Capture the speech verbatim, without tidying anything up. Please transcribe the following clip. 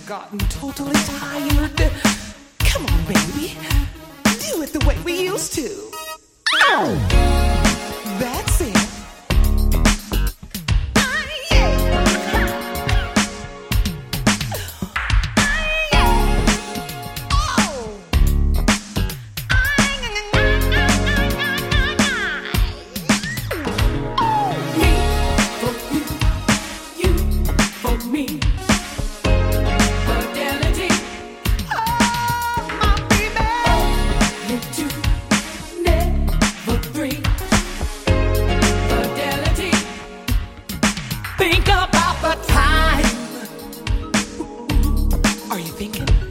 gotten totally tired. Come on, baby. Do it the way we used to. Ow! That's it. Think about the time. Are you thinking?